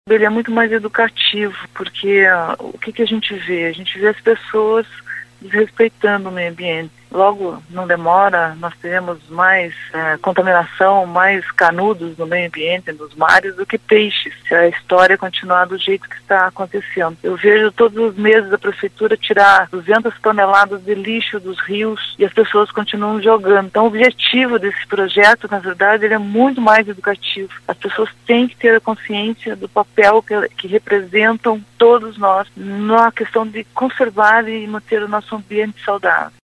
Ele é muito mais educativo, porque o que a gente vê? A gente vê as pessoas desrespeitando o meio ambiente. Logo, não demora, nós teremos mais contaminação, mais canudos no meio ambiente, nos mares, do que peixes, se a história continuar do jeito que está acontecendo. Eu vejo todos os meses a prefeitura tirar 200 toneladas de lixo dos rios e as pessoas continuam jogando. Então, o objetivo desse projeto, na verdade, ele é muito mais educativo. As pessoas têm que ter a consciência do papel que representam todos nós na questão de conservar e manter o nosso ambiente saudável.